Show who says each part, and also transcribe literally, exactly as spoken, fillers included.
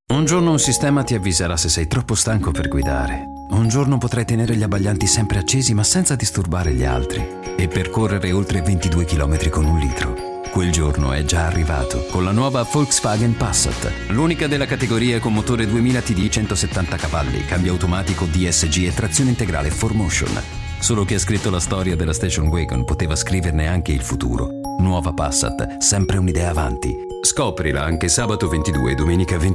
Speaker 1: Un giorno un sistema ti avviserà se sei troppo stanco per guidare. Un giorno potrai tenere gli abbaglianti sempre accesi ma senza disturbare gli altri e percorrere oltre ventidue chilometri con un litro. Quel giorno è già arrivato con la nuova Volkswagen Passat, l'unica della categoria con motore duemila T D centosettanta cavalli, cambio automatico D S G e trazione integrale four motion. Solo chi ha scritto la storia della station wagon poteva scriverne anche il futuro. Nuova Passat, sempre un'idea avanti. Scoprila anche sabato ventidue e domenica venti.